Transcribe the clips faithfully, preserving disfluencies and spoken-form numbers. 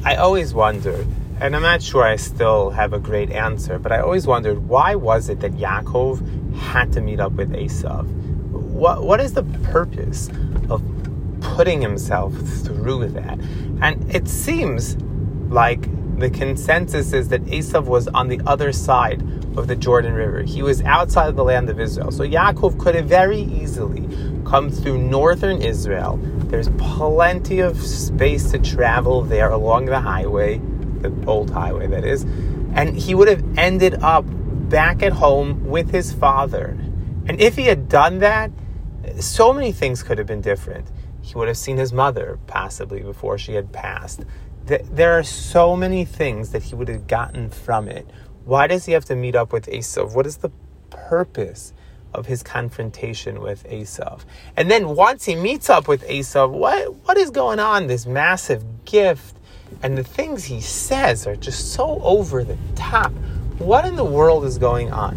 I always wondered, and I'm not sure I still have a great answer, but I always wondered, why was it that Yaakov had to meet up with Esav? What What is the purpose of putting himself through that? And it seems like the consensus is that Esav was on the other side of the Jordan River. He was outside of the land of Israel. So Yaakov could have very easily come through northern Israel. There's plenty of space to travel there along the highway, the old highway that is, and he would have ended up back at home with his father. And if he had done that, so many things could have been different. He would have seen his mother, possibly, before she had passed. There are so many things that he would have gotten from it. Why does he have to meet up with Esav? What is the purpose of his confrontation with Esav? And then once he meets up with Esav, what what is going on? This massive gift, and the things he says are just so over the top. What in the world is going on?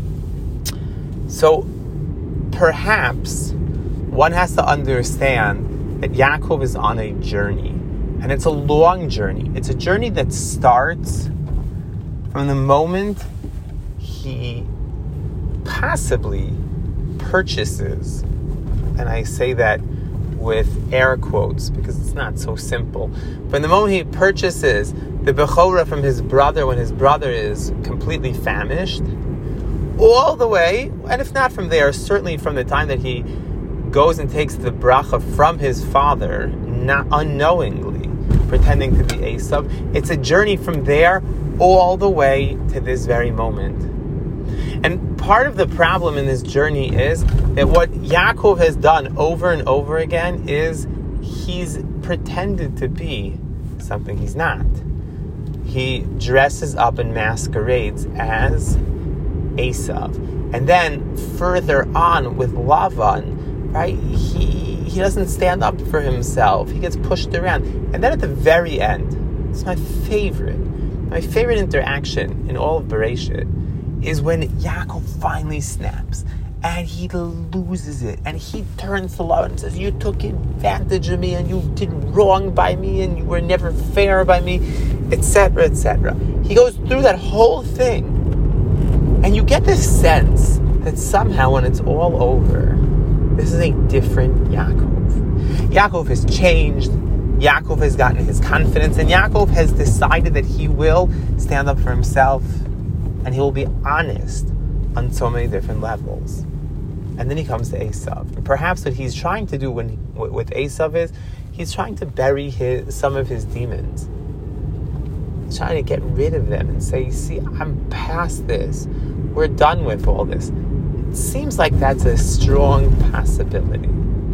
So perhaps one has to understand that Yaakov is on a journey, and it's a long journey. It's a journey that starts from the moment he possibly purchases, and I say that with air quotes because it's not so simple, but the moment he purchases the Bechorah from his brother when his brother is completely famished, all the way, and if not from there, certainly from the time that he goes and takes the bracha from his father, not unknowingly, pretending to be Esav, it's a journey from there all the way to this very moment. And part of the problem in this journey is that what Yaakov has done over and over again is he's pretended to be something he's not. He dresses up and masquerades as Esav. And then further on with Lavan, right, he he doesn't stand up for himself. He gets pushed around. And then at the very end, it's my favorite, my favorite interaction in all of Bereshit is when Yaakov finally snaps and he loses it and he turns to Lavan and says, you took advantage of me and you did wrong by me and you were never fair by me, et cetera, et cetera. He goes through that whole thing, and you get this sense that somehow when it's all over, this is a different Yaakov. Yaakov has changed. Yaakov has gotten his confidence, and Yaakov has decided that he will stand up for himself and he will be honest on so many different levels. And then he comes to Esav. And perhaps what he's trying to do when he, with Esav is he's trying to bury his, some of his demons. He's trying to get rid of them and say, see, I'm past this. We're done with all this. It seems like that's a strong possibility.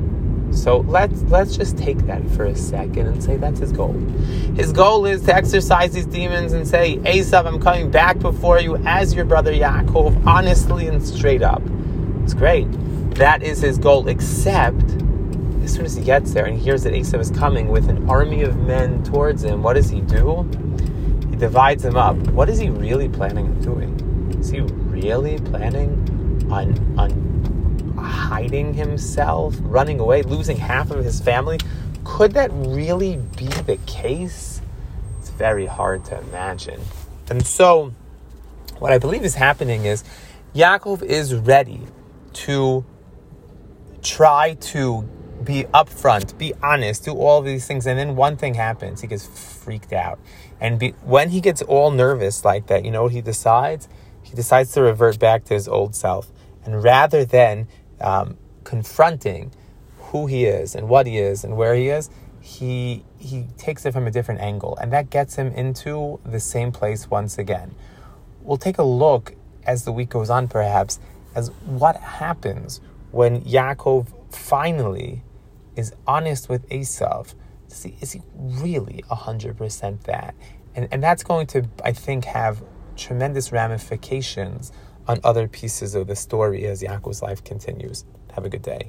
So let's let's just take that for a second and say that's his goal. His goal is to exorcise these demons and say, Esav, I'm coming back before you as your brother Yaakov, honestly and straight up. It's great. That is his goal, except as soon as he gets there and he hears that Esav is coming with an army of men towards him, what does he do? He divides them up. What is he really planning on doing? Is he really planning on on hiding himself, running away, losing half of his family? Could that really be the case? It's very hard to imagine. And so what I believe is happening is Yaakov is ready to try to be upfront, be honest, do all of these things, and then one thing happens. He gets freaked out. And be, when he gets all nervous like that, you know what he decides? He decides to revert back to his old self. And rather than um, confronting who he is and what he is and where he is, he he takes it from a different angle. And that gets him into the same place once again. We'll take a look as the week goes on, perhaps, as what happens when Yaakov finally is honest with Esav. To see, is he really one hundred percent that? And, and that's going to, I think, have tremendous ramifications on other pieces of the story as Yaakov's life continues. Have a good day.